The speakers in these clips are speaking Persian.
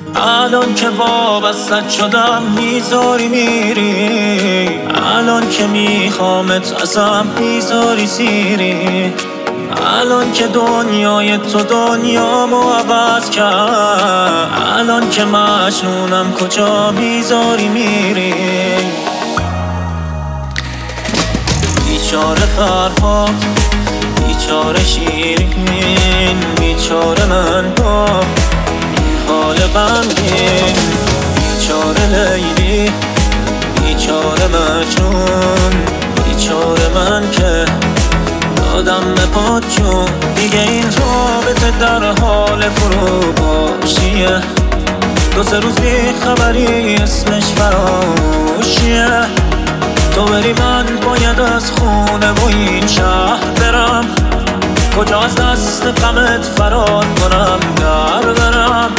الان که وابستت شدم میذاری میری، الان که میخوامت ازم میذاری سیری، الان که دنیای تو دنیامو عوض کرد، الان که مجنونم کجا میذاری میری. بیچاره فرهاد، بیچاره شیرین، بیچاره من با این حال غمگین، بیچاره لیلی، بیچاره مجنون، بیچاره من که دادم به پات جون. دیگه این رابطه در حال فروپاشیه، دو سه روز بی خبری اسمش فراموشیه. تو بری من باید از خونه و این شهر برم، کجا از دست غمت فرار کنم در برم.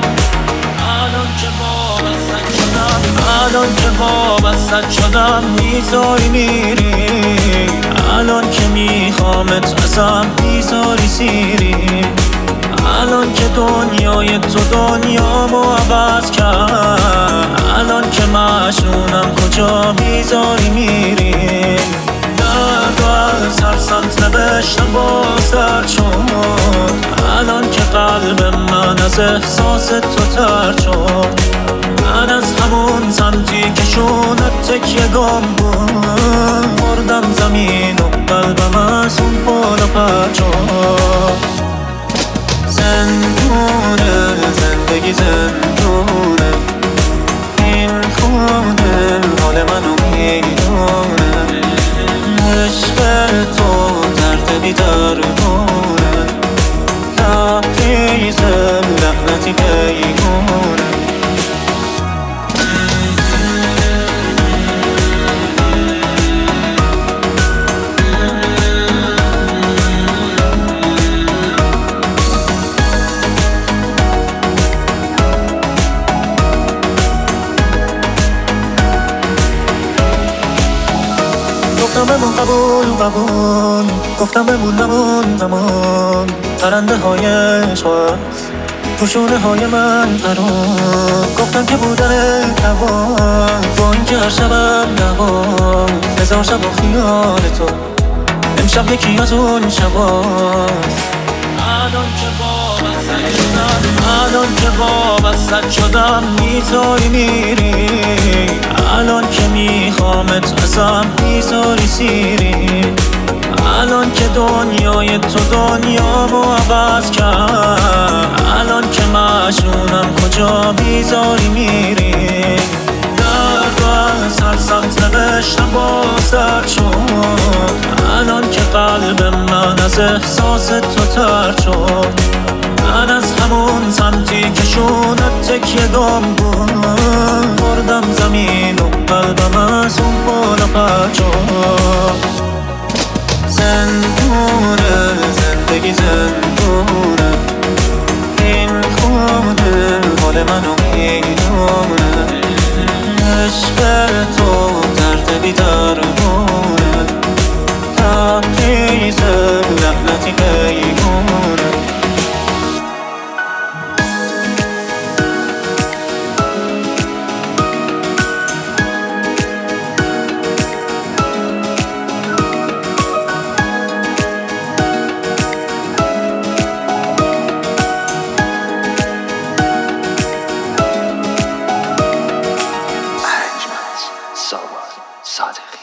الان که وابستت شدم میذاری میری، الان که میخوامت ازم میذاری سیری، الان که دنیای تو دنیامو عوض کرد، الان که مجنونم کجا میذاری میری. درد و از هر سمت نوشتم باز درد شد، الان که قلب من از احساس تو ترد شد. من از همون سمتی که شونت تکیه گم بود، خوردم زمین و قلبم از اون بالا پرد شد. زندونه زندگی زندونه، این خونه حال منو میدونه، عشق تو درد بی‌درمونه، لبریزم لعنتی پیمونه. گفتم بمون قبول، گفتم بمون نمون پرنده های عشق تو شونه های من قرار. گفتم که بودن نوان با این که هر شبم نوان، هزار شب با خیال تو امشب یکی از اون شباست. الان که وابستت شدم میذاری میری، الان که میخوامت ازم میذاری سیری، الان که دنیای تو دنیامو عوض کرد، الان که مجنونم کجا میذاری میری. درد و از هر سمت نوشتم باز درد شد، الان که قلب من از احساس تو ترد شد. من از همون سمتی که شونت تکیه گم بود، خوردم زمین و قلبم از اون بالا پرد شد. زندونه زندگی زندونه، این خونه حال منو میدونه، عشق تو درد بی‌درمونه، لبریزم لعنتی پیمونه. صادق